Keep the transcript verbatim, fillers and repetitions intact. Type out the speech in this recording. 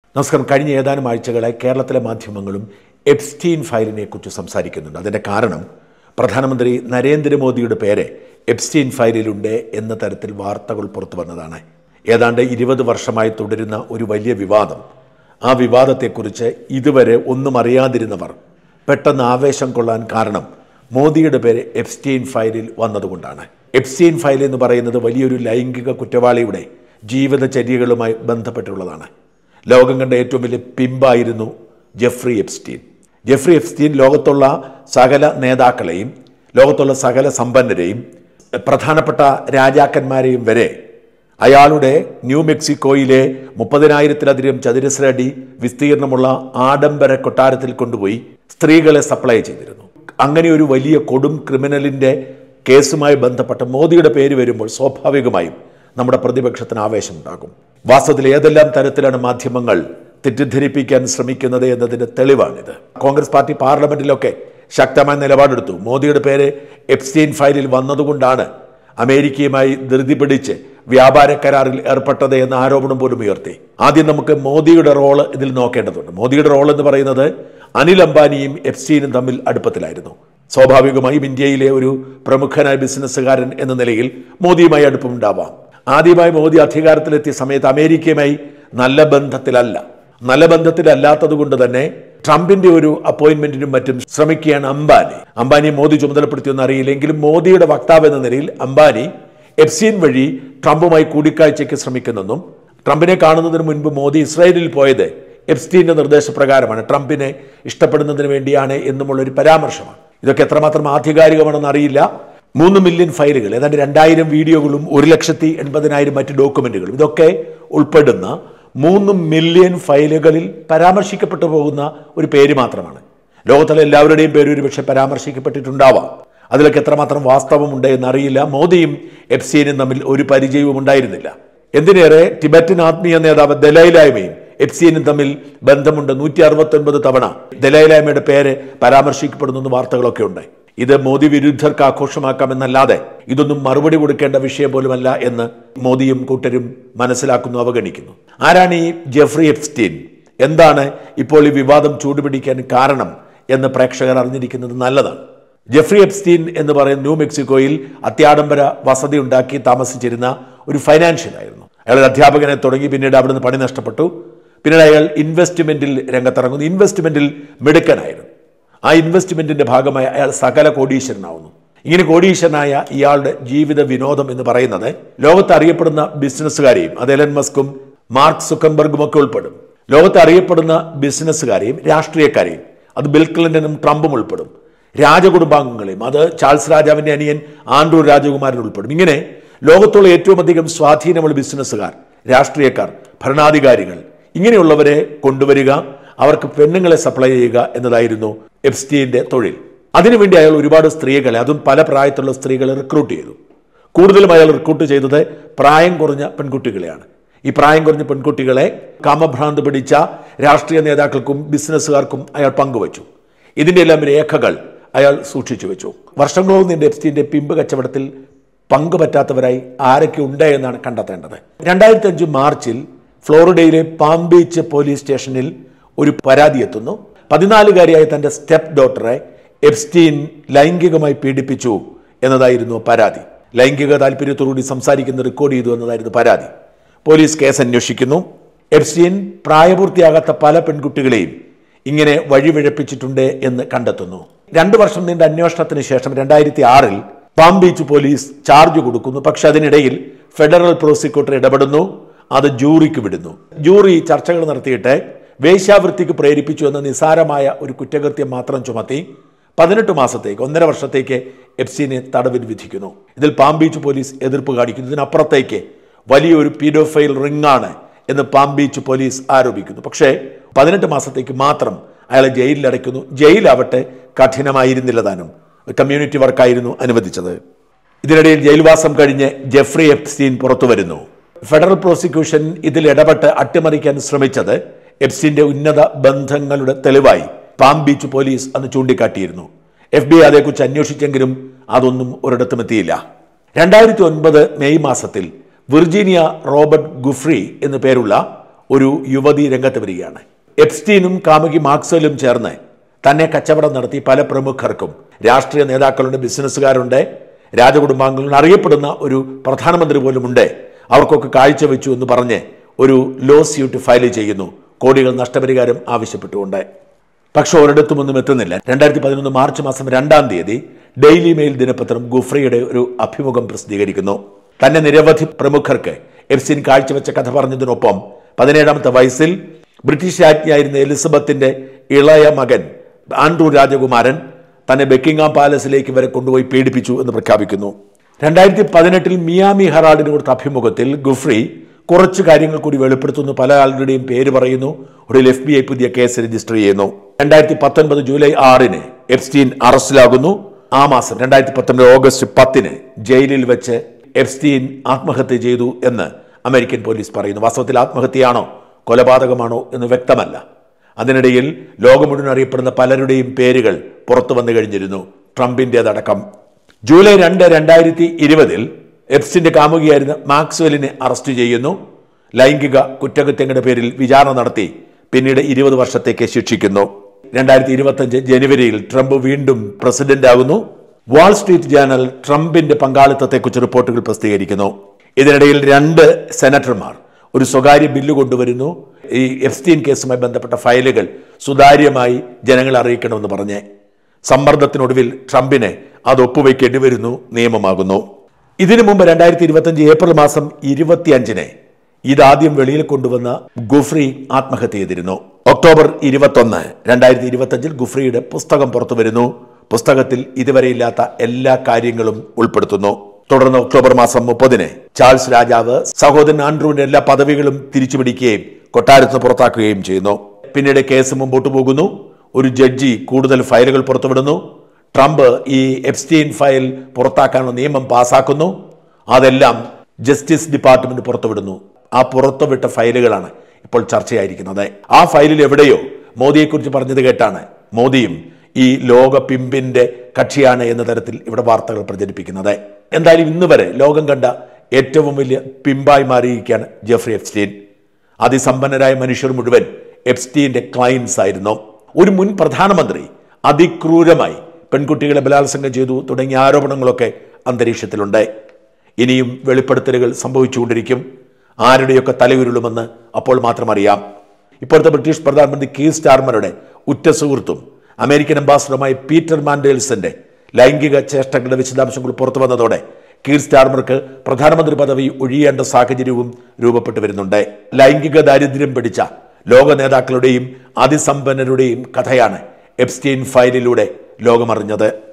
നമസ്കാരം. കഴിഞ്ഞ ഏതാനും ആഴ്ചകളായി കേരളത്തിലെ മാധ്യമങ്ങളും എപ്സ്റ്റീൻ ഫയലിനെ കുറിച്ച് സംസാരിക്കുന്നുണ്ട്. അതിൻ്റെ കാരണം പ്രധാനമന്ത്രി നരേന്ദ്രമോദിയുടെ പേര് എപ്സ്റ്റീൻ ഫയലിലുണ്ട് എന്ന തരത്തിൽ വാർത്തകൾ പുറത്തു വന്നതാണ്. ഏതാണ്ട് ഇരുപത് വർഷമായി തുടരുന്ന ഒരു വലിയ വിവാദം. ആ വിവാദത്തെക്കുറിച്ച് ഇതുവരെ ഒന്നും അറിയാതിരുന്നവർ പെട്ടെന്ന് ആവേശം കൊള്ളാൻ കാരണം മോദിയുടെ പേര് എപ്സ്റ്റീൻ ഫയലിൽ വന്നതുകൊണ്ടാണ്. എപ്സ്റ്റീൻ ഫയൽ എന്ന് പറയുന്നത് വലിയൊരു ലൈംഗിക കുറ്റവാളിയുടെ ജീവിതചര്യകളുമായി ബന്ധപ്പെട്ടുള്ളതാണ്. ലോകം കണ്ട ഏറ്റവും വലിയ പിമ്പായിരുന്നു ജെഫ്രി എപ്സ്റ്റീൻ. ജെഫ്രി എപ്സ്റ്റീൻ ലോകത്തുള്ള സകല നേതാക്കളെയും ലോകത്തുള്ള സകല സമ്പന്നരെയും പ്രധാനപ്പെട്ട രാജാക്കന്മാരെയും വരെ അയാളുടെ ന്യൂ മെക്സിക്കോയിലെ മുപ്പതിനായിരത്തിലധികം ചതുരശ്ര അടി വിസ്തീർണമുള്ള ആഡംബര കൊട്ടാരത്തിൽ കൊണ്ടുപോയി സ്ത്രീകളെ സപ്ലൈ ചെയ്തിരുന്നു. അങ്ങനെ ഒരു വലിയ കൊടും ക്രിമിനലിൻ്റെ കേസുമായി ബന്ധപ്പെട്ട മോദിയുടെ പേര് വരുമ്പോൾ സ്വാഭാവികമായും നമ്മുടെ പ്രതിപക്ഷത്തിന് ആവേശമുണ്ടാകും. വാസ്തവത്തിൽ ഏതെല്ലാം തരത്തിലാണ് മാധ്യമങ്ങൾ തെറ്റിദ്ധരിപ്പിക്കാൻ ശ്രമിക്കുന്നത് എന്നതിൻ്റെ തെളിവാണിത്. കോൺഗ്രസ് പാർട്ടി പാർലമെന്റിലൊക്കെ ശക്തമായ നിലപാടെടുത്തു. മോദിയുടെ പേര് എപ്സ്റ്റീൻ ഫയലിൽ വന്നതുകൊണ്ടാണ് അമേരിക്കയുമായി ധൃതി പിടിച്ച് വ്യാപാര കരാറിൽ ഏർപ്പെട്ടത് എന്ന ആരോപണം പോലും ഉയർത്തി. ആദ്യം നമുക്ക് മോദിയുടെ റോള് ഇതിൽ നോക്കേണ്ടതുണ്ട്. മോദിയുടെ റോൾ എന്ന് പറയുന്നത് അനിൽ അംബാനിയും എപ്സ്റ്റീനും തമ്മിൽ അടുപ്പത്തിലായിരുന്നു. സ്വാഭാവികമായും ഇന്ത്യയിലെ ഒരു പ്രമുഖനായ ബിസിനസ്സുകാരൻ എന്ന നിലയിൽ മോദിയുമായി അടുപ്പമുണ്ടാവാം. ആദ്യമായി മോദി അധികാരത്തിലെത്തിയ സമയത്ത് അമേരിക്കയുമായി നല്ല ബന്ധത്തിലല്ല. നല്ല ബന്ധത്തിലല്ലാത്തത് കൊണ്ട് തന്നെ ട്രംപിന്റെ ഒരു അപ്പോയിന്റ്മെന്റിനും മറ്റും ശ്രമിക്കുകയാണ് അംബാനി. അംബാനി മോദി ചുമതലപ്പെടുത്തിയൊന്നും അറിയില്ലെങ്കിലും മോദിയുടെ വക്താവ് എന്ന നിലയിൽ അംബാനി എപ്സ്റ്റീൻ വഴി ട്രംപുമായി കൂടിക്കാഴ്ചയ്ക്ക് ശ്രമിക്കുന്നെന്നും ട്രംപിനെ കാണുന്നതിന് മുൻപ് മോദി ഇസ്രായേലിൽ പോയത് എപ്സ്റ്റീന്റെ നിർദ്ദേശപ്രകാരമാണ്, ട്രംപിനെ ഇഷ്ടപ്പെടുന്നതിന് വേണ്ടിയാണ് എന്നുമുള്ളൊരു പരാമർശമാണ്. ഇതൊക്കെ എത്രമാത്രം ആധികാരികമാണെന്ന് അറിയില്ല. മൂന്ന് മില്യൺ ഫയലുകൾ, ഏതാണ്ട് രണ്ടായിരം വീഡിയോകളും ഒരു ലക്ഷത്തി എൺപതിനായിരം മറ്റ് ഡോക്യുമെന്റുകളും, ഇതൊക്കെ ഉൾപ്പെടുന്ന മൂന്ന് മില്യൺ ഫയലുകളിൽ പരാമർശിക്കപ്പെട്ടു പോകുന്ന ഒരു പേര് മാത്രമാണ്. ലോകത്തിലെ എല്ലാവരുടെയും പേര് ഒരുപക്ഷെ പരാമർശിക്കപ്പെട്ടിട്ടുണ്ടാവാം. അതിലൊക്കെ എത്രമാത്രം വാസ്തവമുണ്ട് എന്നറിയില്ല. മോദിയും എപ്സ്റ്റീനും തമ്മിൽ ഒരു പരിചയവും ഉണ്ടായിരുന്നില്ല. എന്തിനേറെ ടിബറ്റൻ ആത്മീയ നേതാവ് ദലൈലാമയും എപ്സ്റ്റീനും തമ്മിൽ ബന്ധമുണ്ട്. നൂറ്റി അറുപത്തി ഒൻപത് തവണ ദലൈലാമയുടെ പേര് പരാമർശിക്കപ്പെടുന്ന വാർത്തകളൊക്കെ ഉണ്ട്. ഇത് മോദി വിരുദ്ധർക്ക് ആഘോഷമാക്കാമെന്നല്ലാതെ ഇതൊന്നും മറുപടി കൊടുക്കേണ്ട വിഷയം പോലുമല്ല എന്ന് മോദിയും കൂട്ടരും മനസ്സിലാക്കുന്നു, അവഗണിക്കുന്നു. ആരാണ് ഈ ജെഫ്രി എപ്സ്റ്റീൻ? എന്താണ് ഇപ്പോൾ ഈ വിവാദം ചൂടുപിടിക്കാൻ കാരണം എന്ന് പ്രേക്ഷകർ അറിഞ്ഞിരിക്കുന്നത് നല്ലതാണ്. ജെഫ്രി എപ്സ്റ്റീൻ എന്ന് പറയുന്ന ന്യൂ മെക്സിക്കോയിൽ അത്യാഡംബര വസതി ഉണ്ടാക്കി താമസിച്ചിരുന്ന ഒരു ഫൈനാൻഷ്യൽ ആയിരുന്നു. അയാൾ ഒരു അധ്യാപകനെ തുടങ്ങി, പിന്നീട് അവിടുന്ന് പണി നഷ്ടപ്പെട്ടു. പിന്നീട് അയാൾ ഇൻവെസ്റ്റ്മെന്റിൽ രംഗത്തിറങ്ങുന്നു. ഇൻവെസ്റ്റ്മെന്റിൽ മിടുക്കനായിരുന്നു. ആ ഇൻവെസ്റ്റ്മെന്റിന്റെ ഭാഗമായി അയാൾ സകല കോടീശ്വരനാവുന്നു. ഇങ്ങനെ കോടീശ്വരനായ ഇയാളുടെ ജീവിത വിനോദം എന്ന് പറയുന്നത് ലോകത്ത് അറിയപ്പെടുന്ന ബിസിനസ്സുകാരെയും, അത് എലൻ മസ്കും മാർക്ക് സുക്കൻബർഗും ഒക്കെ ഉൾപ്പെടും, ലോകത്ത് അറിയപ്പെടുന്ന ബിസിനസ്സുകാരെയും രാഷ്ട്രീയക്കാരെയും, അത് ബിൽ ക്ലിന്റനും ട്രംപും ഉൾപ്പെടും, രാജകുടുംബാംഗങ്ങളെയും, അത് ചാൾസ് രാജാവിന്റെ അനിയൻ ആൻഡ്രൂ രാജകുമാരൻ ഉൾപ്പെടും. ഇങ്ങനെ ലോകത്തുള്ള ഏറ്റവും അധികം സ്വാധീനമുള്ള ബിസിനസ്സുകാർ, രാഷ്ട്രീയക്കാർ, ഭരണാധികാരികൾ, ഇങ്ങനെയുള്ളവരെ കൊണ്ടുവരിക, അവർക്ക് പെണ്ണുങ്ങളെ സപ്ലൈ ചെയ്യുക എന്നതായിരുന്നു എപ്സ്റ്റീന്റെ തൊഴിൽ. അതിനുവേണ്ടി അയാൾ ഒരുപാട് സ്ത്രീകളെ, അതും പല പ്രായത്തിലുള്ള സ്ത്രീകളെ റിക്രൂട്ട് ചെയ്തു. കൂടുതലും അയാൾ റിക്രൂട്ട് ചെയ്തത് പ്രായം കുറഞ്ഞ പെൺകുട്ടികളെയാണ്. ഈ പ്രായം കുറഞ്ഞ പെൺകുട്ടികളെ കാമഭ്രാന്ത് പിടിച്ച രാഷ്ട്രീയ നേതാക്കൾക്കും ബിസിനസ്സുകാർക്കും അയാൾ പങ്കുവച്ചു. ഇതിൻ്റെ എല്ലാം രേഖകൾ അയാൾ സൂക്ഷിച്ചു വെച്ചു. വർഷങ്ങളോളം നീണ്ട എപ്സ്റ്റീന്റെ പിമ്പ് കച്ചവടത്തിൽ പങ്കുപറ്റാത്തവരായി ആരൊക്കെ ഉണ്ട് എന്നാണ് കണ്ടെത്തേണ്ടത്. രണ്ടായിരത്തി അഞ്ച് മാർച്ചിൽ ഫ്ലോറിഡയിലെ പാം ബീച്ച് പോലീസ് സ്റ്റേഷനിൽ ഒരു പരാതി എത്തുന്നു. പതിനാലുകാരിയായ തൻ്റെ സ്റ്റെപ്പ് ഡോട്ടറെ എപ്സ്റ്റീൻ ലൈംഗികമായി പീഡിപ്പിച്ചു എന്നതായിരുന്നു പരാതി. ലൈംഗിക താല്പര്യത്തോടുകൂടി സംസാരിക്കുന്ന റെക്കോർഡ് ചെയ്തു എന്നതായിരുന്നു പരാതി. പോലീസ് കേസ് അന്വേഷിക്കുന്നു. എപ്സ്റ്റീൻ പ്രായപൂർത്തിയാകാത്ത പല പെൺകുട്ടികളെയും ഇങ്ങനെ വഴിവിഴപ്പിച്ചിട്ടുണ്ട് എന്ന് കണ്ടെത്തുന്നു. രണ്ടു വർഷം നീണ്ട അന്വേഷണത്തിന് ശേഷം രണ്ടായിരത്തി ആറിൽ പാം ബീച്ച് പോലീസ് ചാർജ് കൊടുക്കുന്നു. പക്ഷെ അതിനിടയിൽ ഫെഡറൽ പ്രോസിക്യൂട്ടർ ഇടപെടുന്നു. അത് ജൂറിക്ക് വിടുന്നു. ജൂറി ചർച്ചകൾ നടത്തിയിട്ട് വേശ്യാവൃത്തിക്ക് പ്രേരിപ്പിച്ചു എന്ന നിസാരമായ ഒരു കുറ്റകൃത്യം മാത്രം ചുമത്തി പതിനെട്ട് മാസത്തേക്ക്, ഒന്നര വർഷത്തേക്ക് എപ്സ്റ്റീനെ തടവിൽ വിധിക്കുന്നു. ഇതിൽ പാം ബീച്ച് പോലീസ് എതിർപ്പ് കാണിക്കുന്നു. ഇതിനപ്പുറത്തേക്ക് വലിയൊരു പീഡോഫൈൽ റിംഗാണ് എന്ന് പാം ബീച്ച് പോലീസ് ആരോപിക്കുന്നു. പക്ഷേ പതിനെട്ട് മാസത്തേക്ക് മാത്രം അയാളെ ജയിലിൽ അടയ്ക്കുന്നു. ജയിലാവട്ടെ കഠിനമായിരുന്നില്ല താനും, കമ്മ്യൂണിറ്റി വർക്കായിരുന്നു അനുവദിച്ചത്. ഇതിനിടയിൽ ജയിൽവാസം കഴിഞ്ഞ് ജെഫ്രി എപ്സ്റ്റീൻ പുറത്തു വരുന്നു. ഫെഡറൽ പ്രോസിക്യൂഷൻ ഇതിൽ ഇടപെട്ട് അട്ടിമറിക്കാൻ ശ്രമിച്ചത് എപ്സ്റ്റീന്റെ ഉന്നത ബന്ധങ്ങളുടെ തെളിവായി പാം ബീച്ച് പോലീസ് അന്ന് ചൂണ്ടിക്കാട്ടിയിരുന്നു. എഫ് ബി ഐ അതേക്കുറിച്ച് അന്വേഷിച്ചെങ്കിലും അതൊന്നും ഒരിടത്തും എത്തിയില്ല. രണ്ടായിരത്തി ഒൻപത് മെയ് മാസത്തിൽ വിർജീനിയ റോബർട്ട് ഗുഫ്രി എന്നു പേരുള്ള ഒരു യുവതി രംഗത്ത് വരികയാണ്. എപ്സ്റ്റീനും കാമുകി മാക്സ്വെല്ലും ചേർന്ന് തന്നെ കച്ചവടം നടത്തി പല പ്രമുഖർക്കും, രാഷ്ട്രീയ നേതാക്കളുണ്ട്, ബിസിനസ്സുകാരുണ്ട്, രാജകുടുംബാംഗങ്ങളുണ്ട്, അറിയപ്പെടുന്ന ഒരു പ്രധാനമന്ത്രി പോലുമുണ്ട്, അവർക്കൊക്കെ കാഴ്ചവെച്ചു എന്ന് പറഞ്ഞ് ഒരു ലോ സ്യൂട്ട് ഫയൽ ചെയ്യുന്നു, കോടികൾ നഷ്ടപരിഹാരം ആവശ്യപ്പെട്ടുകൊണ്ട്. പക്ഷെ ഒരിടത്തും ഒന്നും എത്തുന്നില്ല. രണ്ടായിരത്തി പതിനൊന്ന് മാർച്ച് മാസം രണ്ടാം തീയതി ഡെയിലി മെയിൽ ദിനപത്രം ഗുഫ്രിയുടെ ഒരു അഭിമുഖം പ്രസിദ്ധീകരിക്കുന്നു. തന്നെ നിരവധി പ്രമുഖർക്ക് എപ്സ്റ്റീൻ കാഴ്ചവെച്ച കഥ പറഞ്ഞതിനൊപ്പം പതിനേഴാമത്തെ വയസ്സിൽ ബ്രിട്ടീഷ് രാജ്ഞിയായിരുന്ന എലിസബത്തിന്റെ ഇളയ മകൻ ആൻഡ്രൂ രാജകുമാരൻ തന്നെ ബക്കിംഗ്ഹാം പാലസിലേക്ക് വരെ കൊണ്ടുപോയി പീഡിപ്പിച്ചു എന്ന് പ്രഖ്യാപിക്കുന്നു. രണ്ടായിരത്തി പതിനെട്ടിൽ മിയാമി ഹെറാൾഡിന് കൊടുത്ത അഭിമുഖത്തിൽ ഗുഫ്രി കുറച്ച് കാര്യങ്ങൾ കൂടി വെളിപ്പെടുത്തുന്നു. പല ആളുകളുടെയും പേര് പറയുന്നു. ഒടുവിൽ എഫ് ബി ഐ പുതിയ കേസ് രജിസ്റ്റർ ചെയ്യുന്നു. രണ്ടായിരത്തി പത്തൊൻപത് ജൂലൈ ആറിന് എപ്സ്റ്റീൻ അറസ്റ്റിലാകുന്നു. ആ മാസം രണ്ടായിരത്തി പത്തൊൻപത് ഓഗസ്റ്റ് പത്തിന് ജയിലിൽ വെച്ച് എപ്സ്റ്റീൻ ആത്മഹത്യ ചെയ്തു എന്ന് അമേരിക്കൻ പോലീസ് പറയുന്നു. വാസ്തവത്തിൽ ആത്മഹത്യയാണോ കൊലപാതകമാണോ എന്ന് വ്യക്തമല്ല. അതിനിടയിൽ ലോകം മുഴുവൻ അറിയപ്പെടുന്ന പലരുടെയും പേരുകൾ പുറത്തു വന്നു കഴിഞ്ഞിരുന്നു, ട്രംപിൻ്റെതടക്കം. ജൂലൈ രണ്ട് രണ്ടായിരത്തി ഇരുപതിൽ എപ്സ്റ്റീന്റെ കാമുകിയായിരുന്ന മാക്സ്വെല്ലിനെ അറസ്റ്റ് ചെയ്യുന്നു. ലൈംഗിക കുറ്റകൃത്യങ്ങളുടെ പേരിൽ വിചാരണ നടത്തി പിന്നീട് ഇരുപത് വർഷത്തേക്ക് ശിക്ഷിക്കുന്നു. രണ്ടായിരത്തി ഇരുപത്തഞ്ച് ജനുവരിയിൽ ട്രംപ് വീണ്ടും പ്രസിഡന്റ് ആകുന്നു. വാൾ സ്ട്രീറ്റ് ജേർണൽ ട്രംപിന്റെ പങ്കാളിത്തത്തെക്കുറിച്ച് റിപ്പോർട്ടുകൾ പ്രസിദ്ധീകരിക്കുന്നു. ഇതിനിടയിൽ രണ്ട് സെനറ്റർമാർ ഒരു സ്വകാര്യ ബില്ല് കൊണ്ടുവരുന്നു, ഈ എപ്സ്റ്റീൻ കേസുമായി ബന്ധപ്പെട്ട ഫയലുകൾ സുതാര്യമായി ജനങ്ങളെ അറിയിക്കണമെന്ന് പറഞ്ഞ്. സമ്മർദ്ദത്തിനൊടുവിൽ ട്രംപിന് അത് ഒപ്പുവെക്കേണ്ടി വരുന്നു, നിയമമാകുന്നു. ഇതിനു മുമ്പ് രണ്ടായിരത്തി ഇരുപത്തഞ്ച് ഏപ്രിൽ മാസം ഇരുപത്തിയഞ്ചിന് ഇതാദ്യം വെളിയിൽ കൊണ്ടുവന്ന ഗുഫ്രി ആത്മഹത്യ ചെയ്തിരുന്നു. ഒക്ടോബർ ഇരുപത്തൊന്ന് രണ്ടായിരത്തി ഇരുപത്തഞ്ചിൽ ഗുഫ്രിയുടെ പുസ്തകം പുറത്തു വരുന്നു. പുസ്തകത്തിൽ ഇതുവരെയില്ലാത്ത എല്ലാ കാര്യങ്ങളും ഉൾപ്പെടുത്തുന്നു. തുടർന്ന് ഒക്ടോബർ മാസം മുപ്പതിന് ചാൾസ് രാജാവ് സഹോദരൻ ആൻഡ്രൂവിന്റെ എല്ലാ പദവികളും തിരിച്ചുപിടിക്കുകയും കൊട്ടാരത്തിന് പുറത്താക്കുകയും ചെയ്യുന്നു. പിന്നീട് കേസ് മുമ്പോട്ട് പോകുന്നു. ഒരു ജഡ്ജി കൂടുതൽ ഫയലുകൾ പുറത്തുവിടുന്നു. ട്രംപ് ഈ എപ്സ്റ്റീൻ ഫയൽ പുറത്താക്കാനുള്ള നിയമം പാസാക്കുന്നു. അതെല്ലാം ജസ്റ്റിസ് ഡിപ്പാർട്ട്മെന്റ് പുറത്തുവിടുന്നു. ആ പുറത്തുവിട്ട ഫയലുകളാണ് ഇപ്പോൾ ചർച്ചയായിരിക്കുന്നത്. ആ ഫയലിൽ എവിടെയോ മോദിയെക്കുറിച്ച് പറഞ്ഞത് കേട്ടാണ് മോദിയും ഈ ലോക പിമ്പിന്റെ കക്ഷിയാണ് എന്ന തരത്തിൽ ഇവിടെ വാർത്തകൾ പ്രചരിപ്പിക്കുന്നത്. എന്തായാലും ഇന്ന് വരെ ലോകം കണ്ട ഏറ്റവും വലിയ പിമ്പായി മാറിയിരിക്കുകയാണ് ജെഫ്രി എപ്സ്റ്റീൻ. അതിസമ്പന്നരായ മനുഷ്യർ മുഴുവൻ എപ്സ്റ്റീന്റെ ക്ലയൻസ് ആയിരുന്നു. ഒരു മുൻ പ്രധാനമന്ത്രി അതിക്രൂരമായി പെൺകുട്ടികളെ ബലാത്സംഗം ചെയ്തു തുടങ്ങിയ ആരോപണങ്ങളൊക്കെ അന്തരീക്ഷത്തിലുണ്ട്. ഇനിയും വെളിപ്പെടുത്തലുകൾ സംഭവിച്ചുകൊണ്ടിരിക്കും. ആരുടെയൊക്കെ തലയുരുളുമെന്ന് അപ്പോൾ മാത്രം അറിയാം. ഇപ്പോഴത്തെ ബ്രിട്ടീഷ് പ്രധാനമന്ത്രി കീർ സ്റ്റാർമറുടെ ഉറ്റ സുഹൃത്തും അമേരിക്കൻ അംബാസഡറുമായ പീറ്റർ മാൻഡേൽസന്റെ ലൈംഗിക ചേഷ്ടകളുടെ വിശദാംശങ്ങൾ പുറത്തു വന്നതോടെ കീർ സ്റ്റാർമർക്ക് പ്രധാനമന്ത്രി പദവി ഒഴിയേണ്ട സാഹചര്യവും രൂപപ്പെട്ടു വരുന്നുണ്ട്. ലൈംഗിക ദാരിദ്ര്യം പിടിച്ച ലോക നേതാക്കളുടെയും അതിസമ്പന്നരുടെയും കഥയാണ് എപ്സ്റ്റീൻ ഫയലിലൂടെ ലോകമറിഞ്ഞത്.